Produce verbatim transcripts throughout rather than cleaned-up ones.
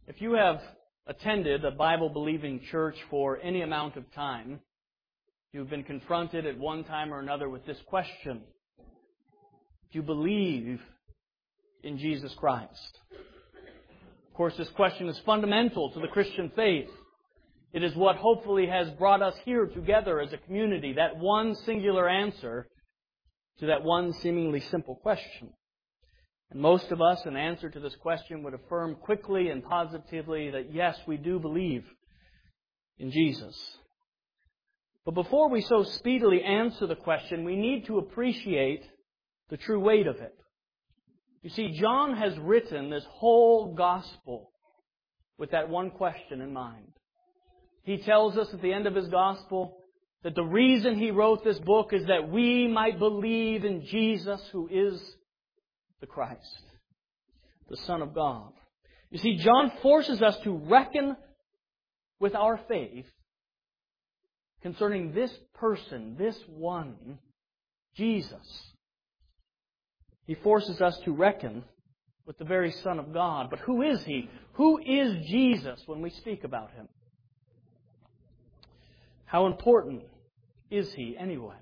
If you have attended a Bible-believing church for any amount of time, you've been confronted at one time or another with this question: do you believe in Jesus Christ? Of course, this question is fundamental to the Christian faith. It is what hopefully has brought us here together as a community, that one singular answer to that one seemingly simple question. And most of us, in answer to this question, would affirm quickly and positively that yes, we do believe in Jesus. But before we so speedily answer the question, we need to appreciate the true weight of it. You see, John has written this whole gospel with that one question in mind. He tells us at the end of his gospel that the reason he wrote this book is that we might believe in Jesus, who is the Christ, the Son of God. You see, John forces us to reckon with our faith concerning this person, this one, Jesus. He forces us to reckon with the very Son of God. But who is He? Who is Jesus when we speak about Him? How important is He anyway?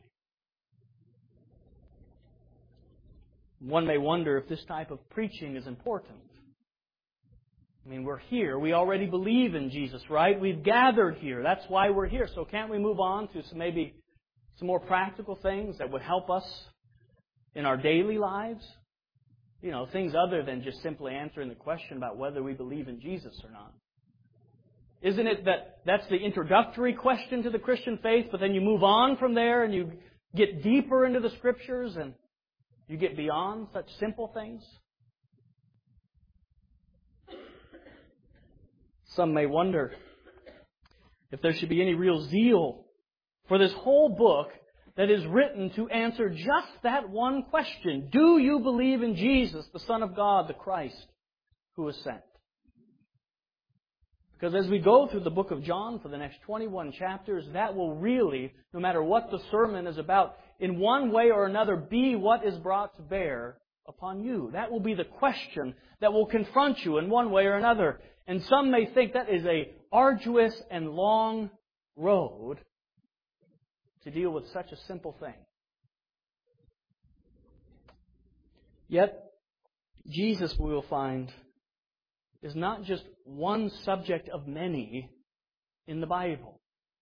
One may wonder if this type of preaching is important. I mean, we're here. We already believe in Jesus, right? We've gathered here. That's why we're here. So can't we move on to some, maybe some more practical things that would help us in our daily lives? You know, things other than just simply answering the question about whether we believe in Jesus or not. Isn't it that that's the introductory question to the Christian faith, but then you move on from there and you get deeper into the Scriptures and you get beyond such simple things? Some may wonder if there should be any real zeal for this whole book that is written to answer just that one question. Do you believe in Jesus, the Son of God, the Christ, who was sent? Because as we go through the book of John for the next twenty-one chapters, that will really, no matter what the sermon is about, in one way or another be what is brought to bear upon you. That will be the question that will confront you in one way or another. And some may think that is a arduous and long road to deal with such a simple thing. Yet, Jesus, we will find, is not just one subject of many in the Bible.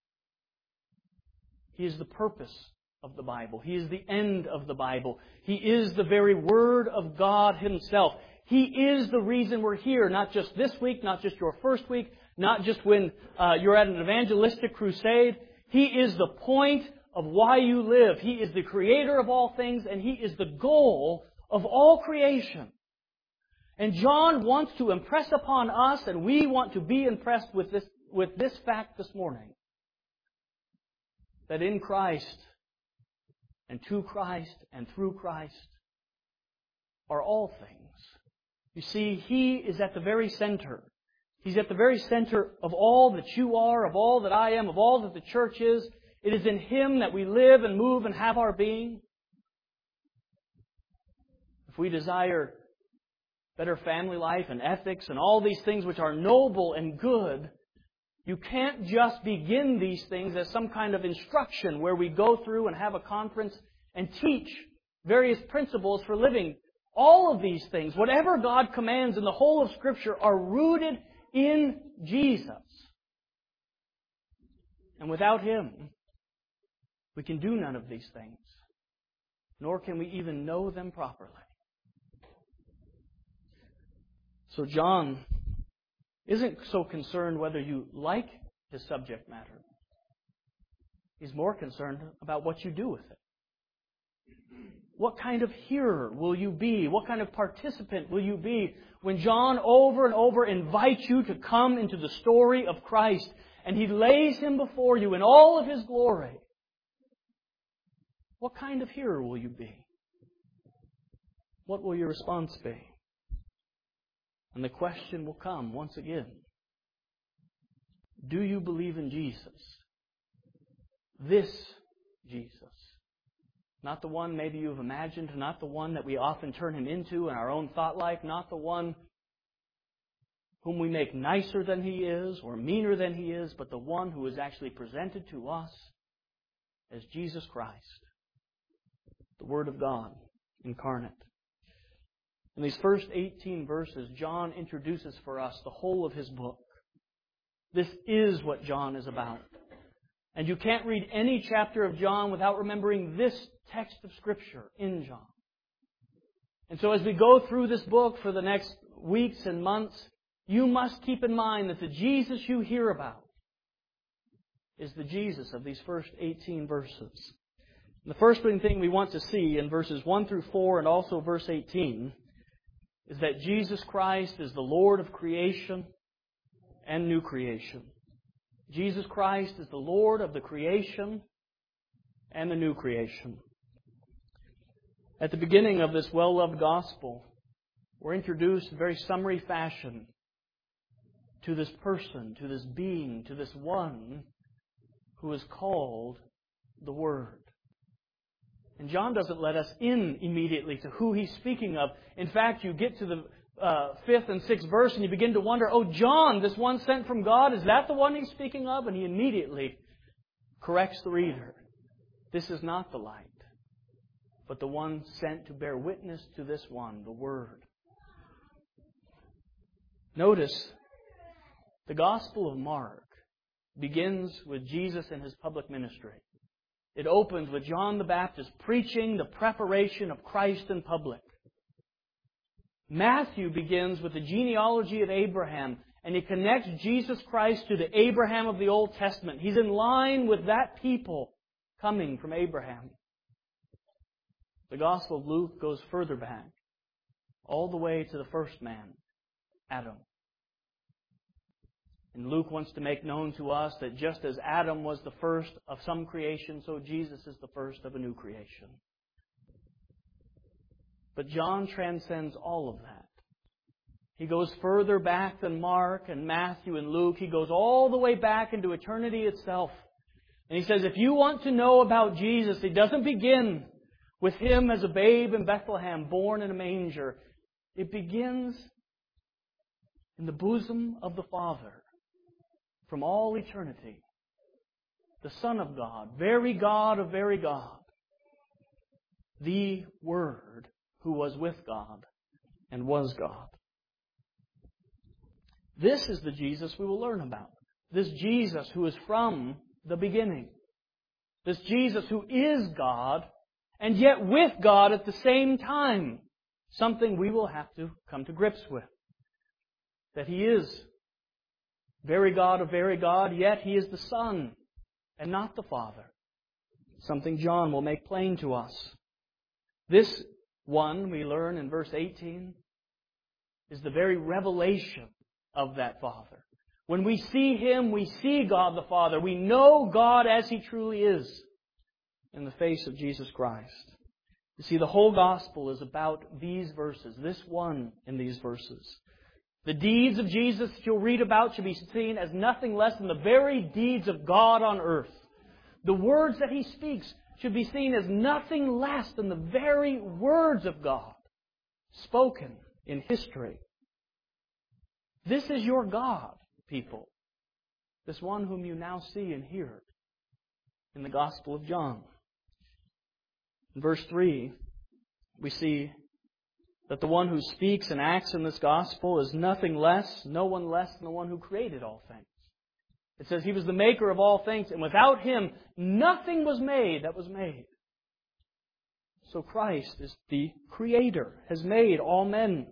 He is the purpose of the Bible. He is the end of the Bible. He is the very Word of God Himself. He is the reason we're here, not just this week, not just your first week, not just when uh, you're at an evangelistic crusade. He is the point of why you live. He is the Creator of all things, and He is the goal of all creation. And John wants to impress upon us, and we want to be impressed with this, with this fact this morning, that in Christ, and to Christ, and through Christ, are all things. You see, He is at the very center. He's at the very center of all that you are, of all that I am, of all that the church is. It is in Him that we live and move and have our being. If we desire better family life and ethics and all these things which are noble and good, you can't just begin these things as some kind of instruction where we go through and have a conference and teach various principles for living. All of these things, whatever God commands in the whole of Scripture, are rooted in Jesus. And without Him, we can do none of these things, nor can we even know them properly. So John isn't so concerned whether you like his subject matter. He's more concerned about what you do with it. What kind of hearer will you be? What kind of participant will you be when John over and over invites you to come into the story of Christ and he lays Him before you in all of His glory? What kind of hearer will you be? What will your response be? And the question will come once again. Do you believe in Jesus? This Jesus. Not the one maybe you've imagined, not the one that we often turn Him into in our own thought life, not the one whom we make nicer than He is or meaner than He is, but the one who is actually presented to us as Jesus Christ, the Word of God incarnate. In these first eighteen verses, John introduces for us the whole of his book. This is what John is about. And you can't read any chapter of John without remembering this text of Scripture in John. And so as we go through this book for the next weeks and months, you must keep in mind that the Jesus you hear about is the Jesus of these first eighteen verses. And the first thing we want to see in verses one through four and also verse eighteen is that Jesus Christ is the Lord of creation and new creation. Jesus Christ is the Lord of the creation and the new creation. At the beginning of this well-loved gospel, we're introduced in very summary fashion to this person, to this being, to this one who is called the Word. And John doesn't let us in immediately to who he's speaking of. In fact, you get to the uh, fifth and sixth verse and you begin to wonder, oh, John, this one sent from God, is that the one he's speaking of? And he immediately corrects the reader. This is not the light, but the one sent to bear witness to this one, the Word. Notice, the Gospel of Mark begins with Jesus and His public ministry. It opens with John the Baptist preaching the preparation of Christ in public. Matthew begins with the genealogy of Abraham, and he connects Jesus Christ to the Abraham of the Old Testament. He's in line with that people coming from Abraham. The Gospel of Luke goes further back, all the way to the first man, Adam. And Luke wants to make known to us that just as Adam was the first of some creation, so Jesus is the first of a new creation. But John transcends all of that. He goes further back than Mark and Matthew and Luke. He goes all the way back into eternity itself. And he says, if you want to know about Jesus, it doesn't begin with Him as a babe in Bethlehem, born in a manger. It begins in the bosom of the Father. From all eternity, the Son of God, very God of very God, the Word who was with God and was God. This is the Jesus we will learn about. This Jesus who is from the beginning. This Jesus who is God and yet with God at the same time. Something we will have to come to grips with. That He is very God of very God, yet He is the Son and not the Father. Something John will make plain to us. This one, we learn in verse eighteen, is the very revelation of that Father. When we see Him, we see God the Father. We know God as He truly is in the face of Jesus Christ. You see, the whole gospel is about these verses, this one in these verses. The deeds of Jesus that you'll read about should be seen as nothing less than the very deeds of God on earth. The words that He speaks should be seen as nothing less than the very words of God spoken in history. This is your God, people. This one whom you now see and hear in the Gospel of John. In verse three, we see that the one who speaks and acts in this gospel is nothing less, no one less than the one who created all things. It says He was the maker of all things, and without Him, nothing was made that was made. So Christ is the Creator, has made all men.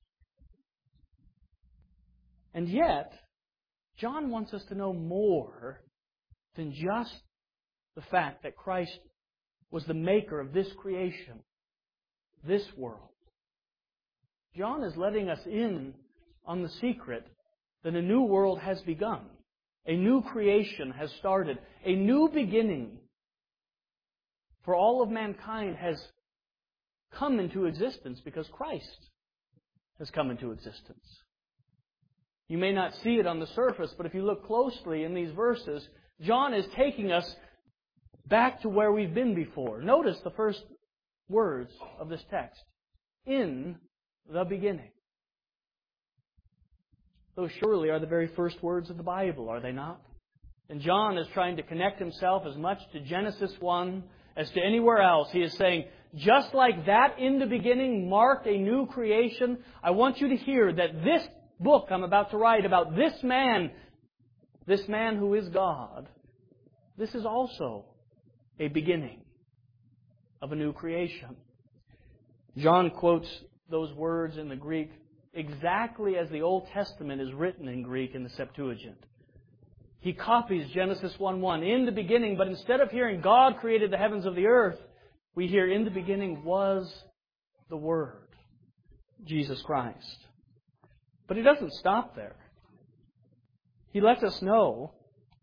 And yet, John wants us to know more than just the fact that Christ was the maker of this creation, this world. John is letting us in on the secret that a new world has begun. A new creation has started. A new beginning for all of mankind has come into existence because Christ has come into existence. You may not see it on the surface, but if you look closely in these verses, John is taking us back to where we've been before. Notice the first words of this text. In the beginning. Those surely are the very first words of the Bible, are they not? And John is trying to connect himself as much to Genesis one as to anywhere else. He is saying, just like that in the beginning marked a new creation, I want you to hear that this book I'm about to write about this man, this man who is God, this is also a beginning of a new creation. John quotes those words in the Greek exactly as the Old Testament is written in Greek in the Septuagint. He copies Genesis one one, in the beginning, but instead of hearing God created the heavens of the earth, we hear in the beginning was the Word, Jesus Christ. But He doesn't stop there. He lets us know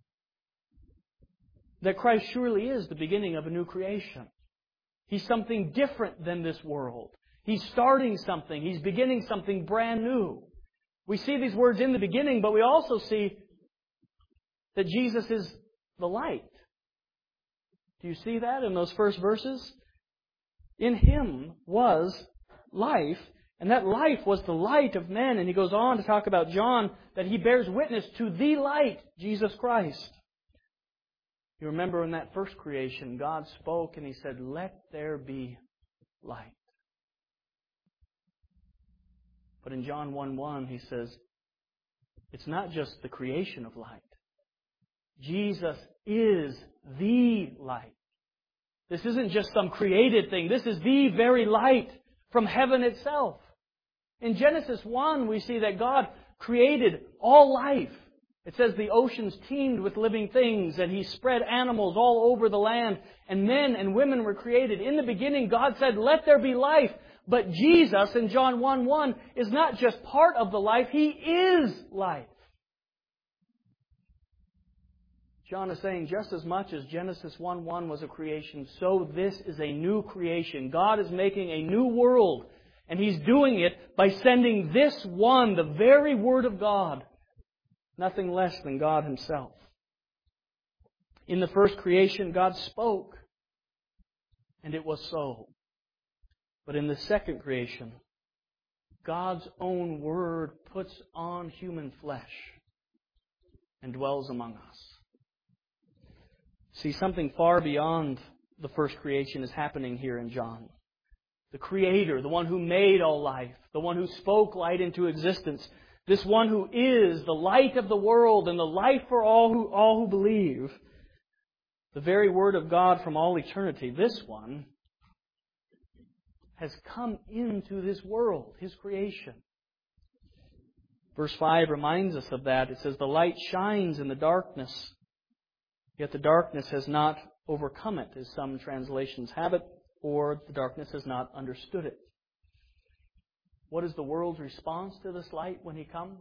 that Christ surely is the beginning of a new creation. He's something different than this world. He's starting something. He's beginning something brand new. We see these words in the beginning, but we also see that Jesus is the light. Do you see that in those first verses? In Him was life, and that life was the light of men. And he goes on to talk about John, that he bears witness to the light, Jesus Christ. You remember in that first creation, God spoke and He said, "Let there be light." But in John one one, He says, it's not just the creation of light. Jesus is the light. This isn't just some created thing. This is the very light from heaven itself. In Genesis one, we see that God created all life. It says the oceans teemed with living things, and He spread animals all over the land, and men and women were created. In the beginning, God said, "Let there be life." But Jesus, in John one one, is not just part of the life. He is life. John is saying just as much as Genesis one one was a creation, so this is a new creation. God is making a new world, and He's doing it by sending this one, the very Word of God, nothing less than God Himself. In the first creation, God spoke, and it was so. But in the second creation, God's own Word puts on human flesh and dwells among us. See, something far beyond the first creation is happening here in John. The Creator, the one who made all life, the one who spoke light into existence, this one who is the light of the world and the light for all who, all who believe, the very Word of God from all eternity, this one has come into this world, His creation. Verse five reminds us of that. It says, "The light shines in the darkness, yet the darkness has not overcome it," as some translations have it, or the darkness has not understood it. What is the world's response to this light when He comes?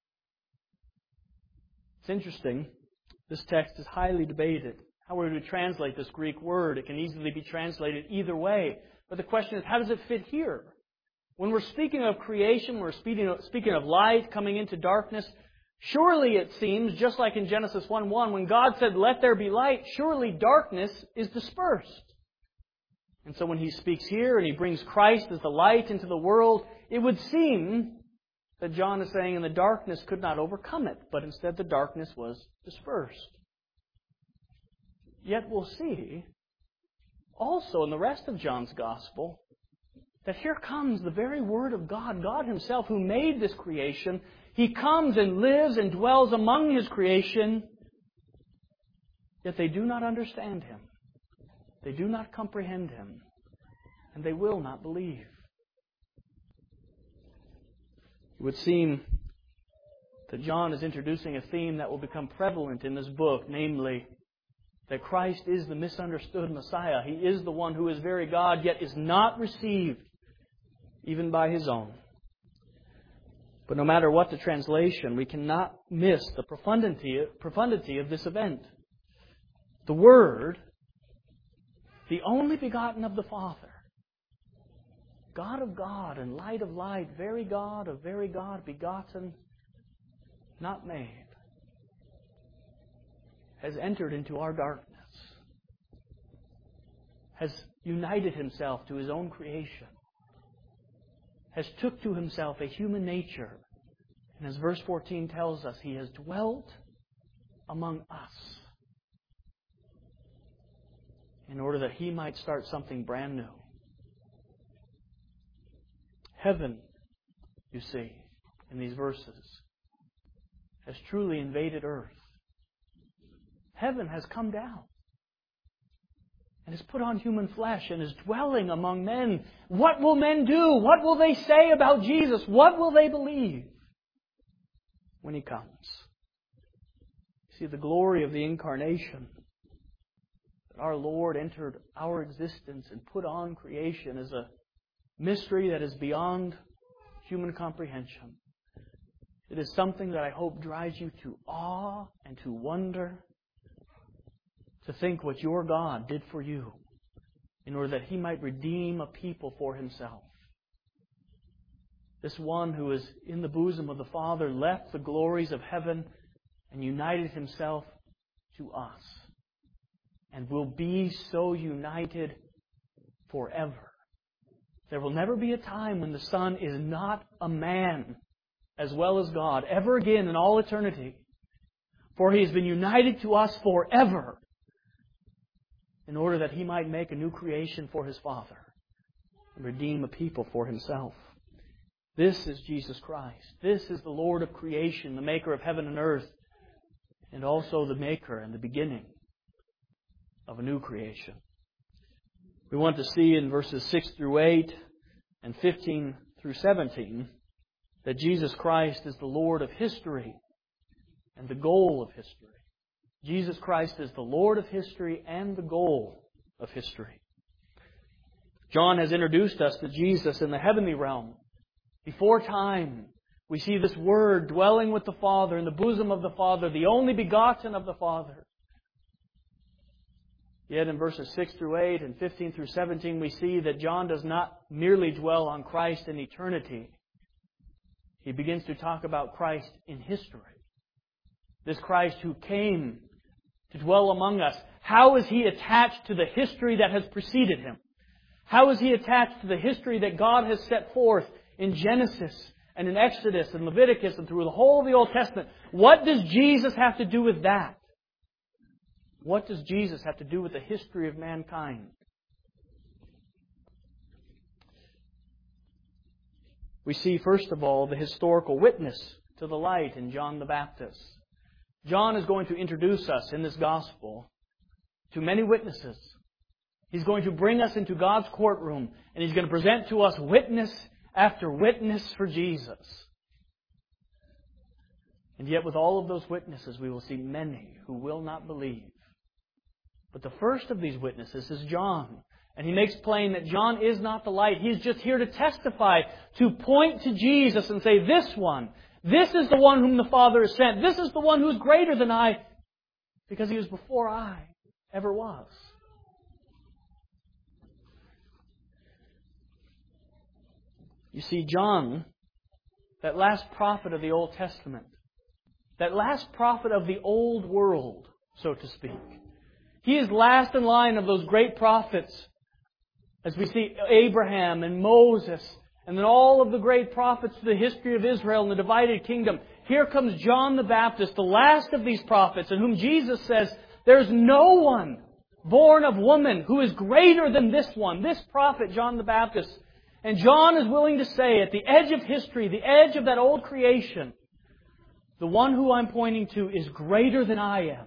It's interesting. This text is highly debated. How are we to translate this Greek word? It can easily be translated either way. But the question is, how does it fit here? When we're speaking of creation, we're speaking of, speaking of light coming into darkness, surely it seems, just like in Genesis one one, when God said, "Let there be light," surely darkness is dispersed. And so when He speaks here and He brings Christ as the light into the world, it would seem that John is saying, and the darkness could not overcome it, but instead the darkness was dispersed. Yet we'll see also in the rest of John's Gospel that here comes the very Word of God, God Himself who made this creation. He comes and lives and dwells among His creation, yet they do not understand Him. They do not comprehend Him, and they will not believe. It would seem that John is introducing a theme that will become prevalent in this book, namely that Christ is the misunderstood Messiah. He is the one who is very God, yet is not received even by His own. But no matter what the translation, we cannot miss the profundity, profundity of this event. The Word, the only begotten of the Father, God of God and light of light, very God of very God, begotten, not made, has entered into our darkness, has united Himself to His own creation, has took to Himself a human nature, And as verse fourteen tells us, He has dwelt among us in order that He might start something brand new. Heaven, you see, in these verses, has truly invaded earth. Heaven has come down and has put on human flesh and is dwelling among men. What will men do? What will they say about Jesus? What will they believe when He comes? See, the glory of the Incarnation, that our Lord entered our existence and put on creation, is a mystery that is beyond human comprehension. It is something that I hope drives you to awe and to wonder, to think what your God did for you in order that He might redeem a people for Himself. This one who is in the bosom of the Father left the glories of heaven and united Himself to us, and will be so united forever. There will never be a time when the Son is not a man as well as God, ever again in all eternity. For He has been united to us forever in order that He might make a new creation for His Father and redeem a people for Himself. This is Jesus Christ. This is the Lord of creation, the Maker of heaven and earth, and also the Maker and the beginning of a new creation. We want to see in verses six through eight and fifteen through seventeen that Jesus Christ is the Lord of history and the goal of history. Jesus Christ is the Lord of history and the goal of history. John has introduced us to Jesus in the heavenly realm. Before time, we see this Word dwelling with the Father in the bosom of the Father, the only begotten of the Father. Yet in verses six through eight and fifteen through seventeen, we see that John does not merely dwell on Christ in eternity. He begins to talk about Christ in history. This Christ who came to dwell among us. How is He attached to the history that has preceded Him? How is He attached to the history that God has set forth in Genesis and in Exodus and Leviticus and through the whole of the Old Testament? What does Jesus have to do with that? What does Jesus have to do with the history of mankind? We see, first of all, the historical witness to the light in John the Baptist. John is going to introduce us in this gospel to many witnesses. He's going to bring us into God's courtroom, and He's going to present to us witness after witness for Jesus. And yet with all of those witnesses, we will see many who will not believe. But the first of these witnesses is John. And he makes plain that John is not the light. He's just here to testify, to point to Jesus and say, this one, this is the one whom the Father has sent. This is the one who is greater than I, because He was before I ever was. You see, John, that last prophet of the Old Testament, that last prophet of the old world, so to speak, he is last in line of those great prophets, as we see Abraham and Moses, and then all of the great prophets of the history of Israel and the divided kingdom. Here comes John the Baptist, the last of these prophets, in whom Jesus says, there's no one born of woman who is greater than this one, this prophet, John the Baptist. And John is willing to say, at the edge of history, the edge of that old creation, the one who I'm pointing to is greater than I am.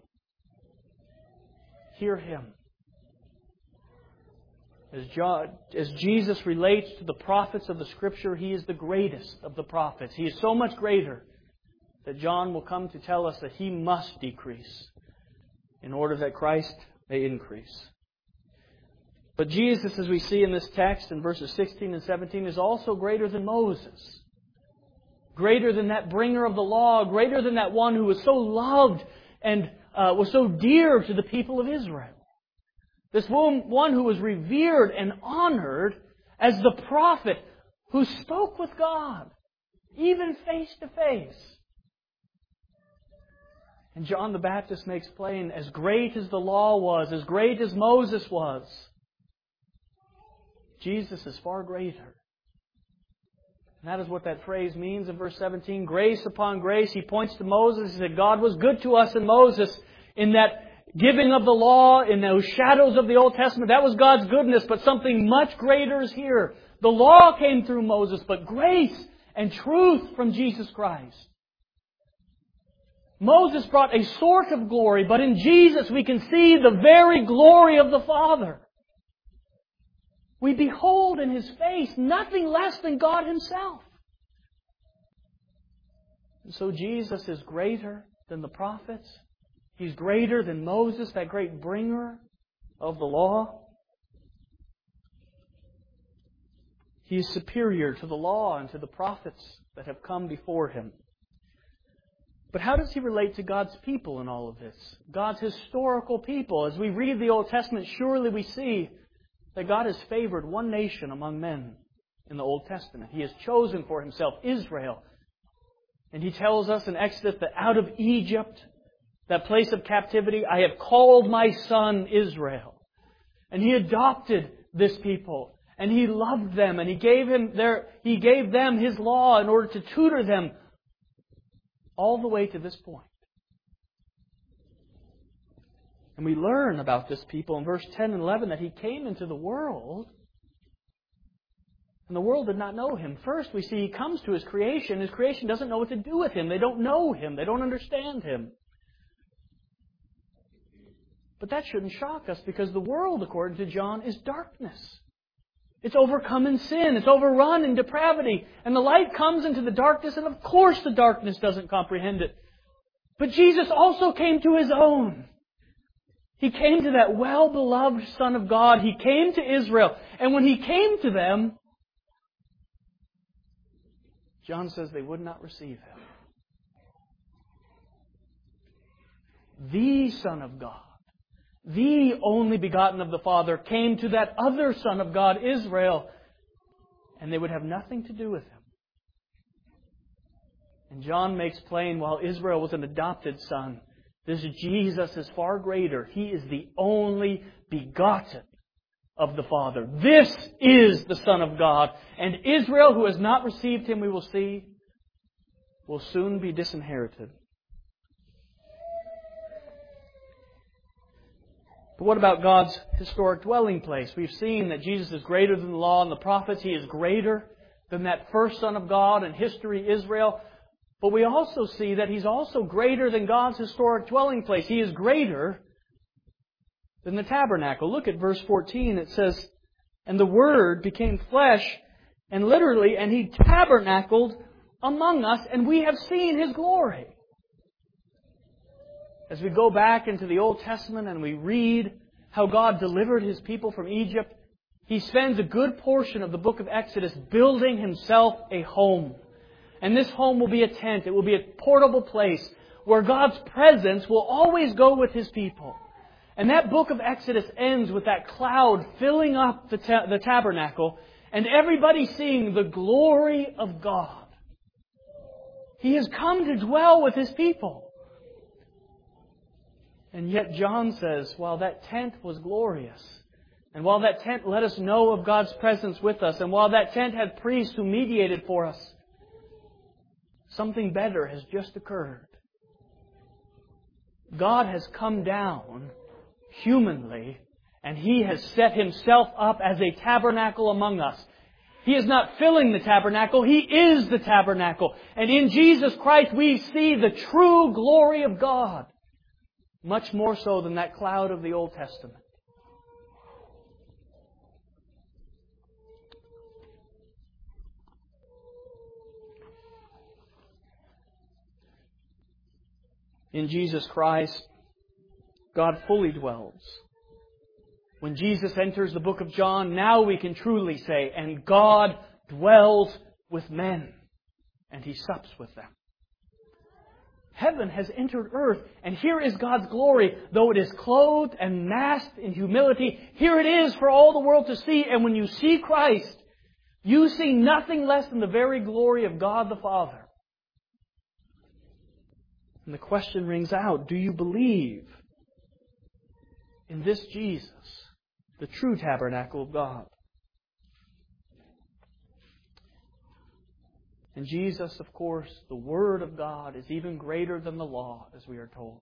Hear Him. As, John, as Jesus relates to the prophets of the Scripture, He is the greatest of the prophets. He is so much greater that John will come to tell us that He must decrease in order that Christ may increase. But Jesus, as we see in this text in verses sixteen and seventeen, is also greater than Moses. Greater than that bringer of the law. Greater than that one who was so loved and uh, was so dear to the people of Israel. This one who was revered and honored as the prophet who spoke with God, even face to face. And John the Baptist makes plain, as great as the law was, as great as Moses was, Jesus is far greater. And that is what that phrase means in verse seventeen. Grace upon grace. He points to Moses. He said, God was good to us in Moses in that giving of the law, in those shadows of the Old Testament. That was God's goodness, but something much greater is here. The law came through Moses, but grace and truth from Jesus Christ. Moses brought a sort of glory, but in Jesus we can see the very glory of the Father. We behold in His face nothing less than God Himself. And so Jesus is greater than the prophets. He's greater than Moses, that great bringer of the law. He is superior to the law and to the prophets that have come before Him. But how does He relate to God's people in all of this? God's historical people. As we read the Old Testament, surely we see that God has favored one nation among men in the Old Testament. He has chosen for Himself Israel. And He tells us in Exodus that out of Egypt, that place of captivity, I have called my son Israel. And He adopted this people. And He loved them. And He gave him their, He gave them His law in order to tutor them all the way to this point. And we learn about this people in verse ten and eleven that He came into the world and the world did not know Him. First we see He comes to His creation. His creation doesn't know what to do with Him. They don't know Him. They don't understand Him. But that shouldn't shock us because the world, according to John, is darkness. It's overcome in sin. It's overrun in depravity. And the light comes into the darkness, and of course the darkness doesn't comprehend it. But Jesus also came to His own. He came to that well-beloved Son of God. He came to Israel. And when He came to them, John says they would not receive Him. The Son of God, the only begotten of the Father, came to that other Son of God, Israel, and they would have nothing to do with Him. And John makes plain, while Israel was an adopted son, this Jesus is far greater. He is the only begotten of the Father. This is the Son of God. And Israel, who has not received Him, we will see, will soon be disinherited. But what about God's historic dwelling place? We've seen that Jesus is greater than the law and the prophets. He is greater than that first Son of God in history, Israel. But we also see that He's also greater than God's historic dwelling place. He is greater than the tabernacle. Look at verse fourteen. It says, and the Word became flesh, and literally, and He tabernacled among us, and we have seen His glory. As we go back into the Old Testament and we read how God delivered His people from Egypt, He spends a good portion of the book of Exodus building Himself a home. And this home will be a tent. It will be a portable place where God's presence will always go with His people. And that book of Exodus ends with that cloud filling up the, ta- the tabernacle and everybody seeing the glory of God. He has come to dwell with His people. And yet John says, while that tent was glorious, and while that tent let us know of God's presence with us, and while that tent had priests who mediated for us, something better has just occurred. God has come down humanly, and He has set Himself up as a tabernacle among us. He is not filling the tabernacle, He is the tabernacle. And in Jesus Christ we see the true glory of God. Much more so than that cloud of the Old Testament. In Jesus Christ, God fully dwells. When Jesus enters the book of John, now we can truly say, and God dwells with men, and He sups with them. Heaven has entered earth, and here is God's glory. Though it is clothed and masked in humility, here it is for all the world to see. And when you see Christ, you see nothing less than the very glory of God the Father. And the question rings out, do you believe in this Jesus, the true tabernacle of God? And Jesus, of course, the Word of God, is even greater than the law, as we are told.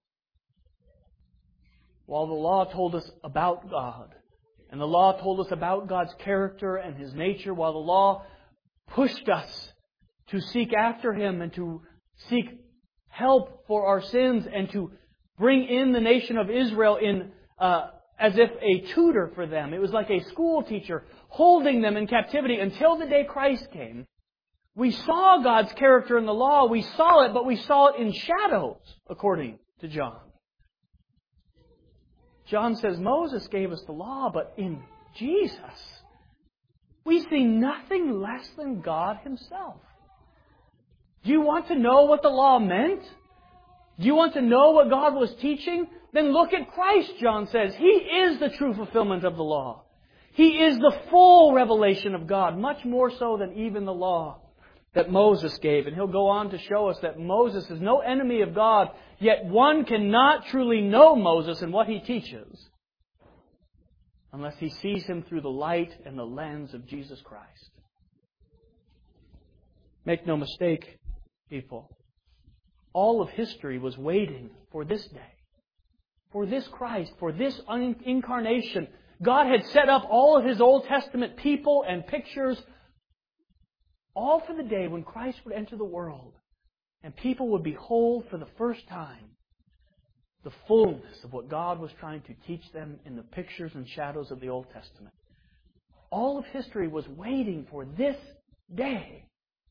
While the law told us about God, and the law told us about God's character and His nature, while the law pushed us to seek after Him and to seek help for our sins and to bring in the nation of Israel in uh, as if a tutor for them. It was like a school teacher holding them in captivity until the day Christ came. We saw God's character in the law. We saw it, but we saw it in shadows, according to John. John says Moses gave us the law, but in Jesus, we see nothing less than God Himself. Do you want to know what the law meant? Do you want to know what God was teaching? Then look at Christ, John says. He is the true fulfillment of the law. He is the full revelation of God, much more so than even the law that Moses gave. And he'll go on to show us that Moses is no enemy of God, yet one cannot truly know Moses and what he teaches unless he sees him through the light and the lens of Jesus Christ. Make no mistake, people. All of history was waiting for this day, for this Christ, for this incarnation. God had set up all of His Old Testament people and pictures, all for the day when Christ would enter the world and people would behold for the first time the fullness of what God was trying to teach them in the pictures and shadows of the Old Testament. All of history was waiting for this day.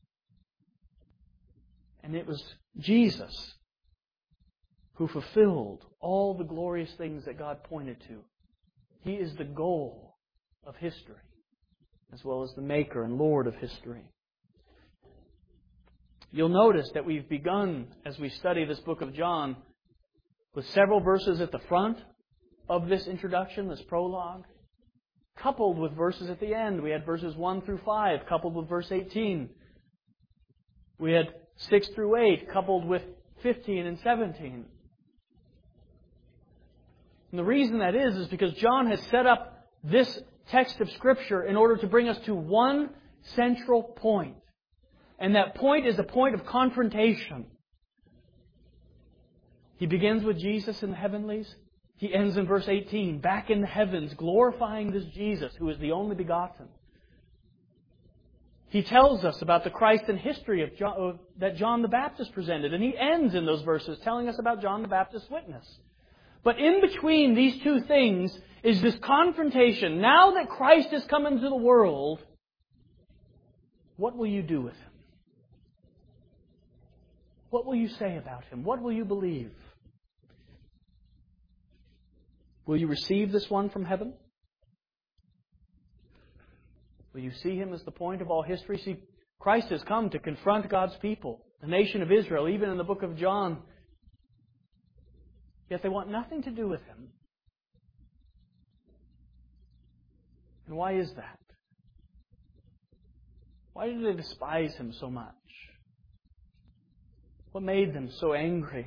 And it was Jesus who fulfilled all the glorious things that God pointed to. He is the goal of history, as well as the maker and Lord of history. You'll notice that we've begun, as we study this book of John, with several verses at the front of this introduction, this prologue, coupled with verses at the end. We had verses one through five, coupled with verse eighteen. We had six through eight, coupled with fifteen and seventeen. And the reason that is, is because John has set up this text of Scripture in order to bring us to one central point. And that point is a point of confrontation. He begins with Jesus in the heavenlies. He ends in verse eighteen, back in the heavens, glorifying this Jesus who is the only begotten. He tells us about the Christ and history of John, that John the Baptist presented. And he ends in those verses telling us about John the Baptist's witness. But in between these two things is this confrontation. Now that Christ has come into the world, what will you do with Him? What will you say about Him? What will you believe? Will you receive this one from heaven? Will you see Him as the point of all history? See, Christ has come to confront God's people, the nation of Israel, even in the book of John. Yet they want nothing to do with Him. And why is that? Why do they despise Him so much? What made them so angry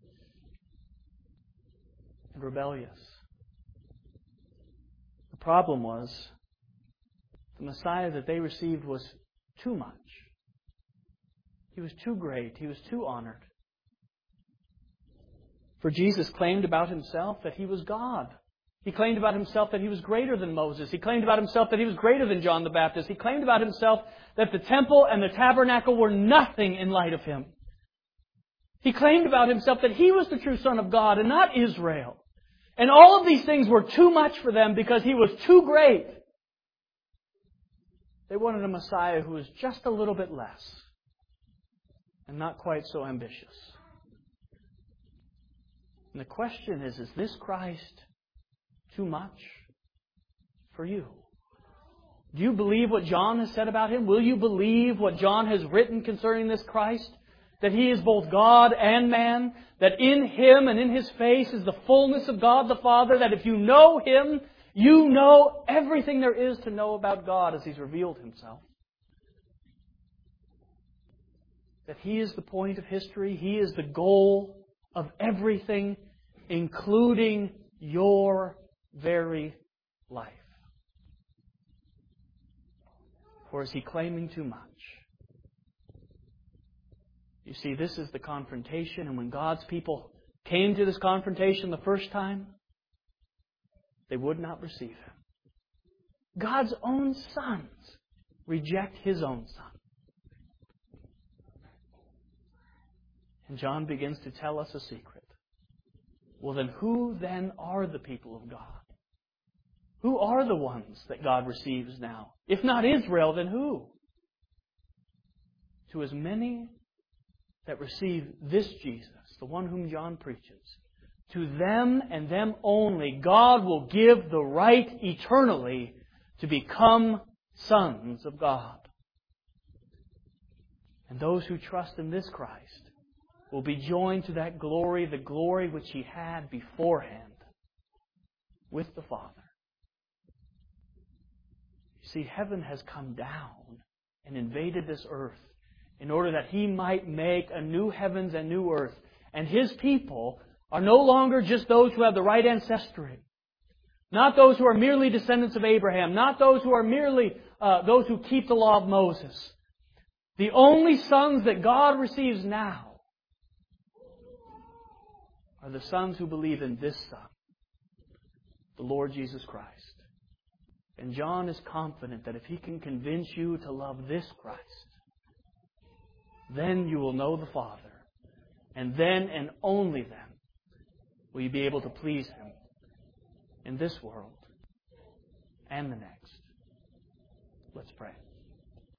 and rebellious? The problem was the Messiah that they received was too much. He was too great. He was too honored. For Jesus claimed about Himself that He was God. He claimed about Himself that He was greater than Moses. He claimed about Himself that He was greater than John the Baptist. He claimed about Himself that the temple and the tabernacle were nothing in light of Him. He claimed about Himself that He was the true Son of God and not Israel. And all of these things were too much for them because He was too great. They wanted a Messiah who was just a little bit less and not quite so ambitious. And the question is, is this Christ too much for you? Do you believe what John has said about Him? Will you believe what John has written concerning this Christ? That He is both God and man? That in Him and in His face is the fullness of God the Father? That if you know Him, you know everything there is to know about God as He's revealed Himself? That He is the point of history. He is the goal of everything, including your very life. Or is He claiming too much? You see, this is the confrontation, and when God's people came to this confrontation the first time, they would not receive Him. God's own sons reject His own Son. And John begins to tell us a secret. Well, then who then are the people of God? Who are the ones that God receives now? If not Israel, then who? To as many that receive this Jesus, the one whom John preaches, to them and them only, God will give the right eternally to become sons of God. And those who trust in this Christ will be joined to that glory, the glory which He had beforehand with the Father. You see, heaven has come down and invaded this earth in order that He might make a new heavens and new earth. And His people are no longer just those who have the right ancestry. Not those who are merely descendants of Abraham. Not those who are merely uh, those who keep the law of Moses. The only sons that God receives now are the sons who believe in this Son, the Lord Jesus Christ. And John is confident that if he can convince you to love this Christ, then you will know the Father. And then and only then will you be able to please Him in this world and the next. Let's pray.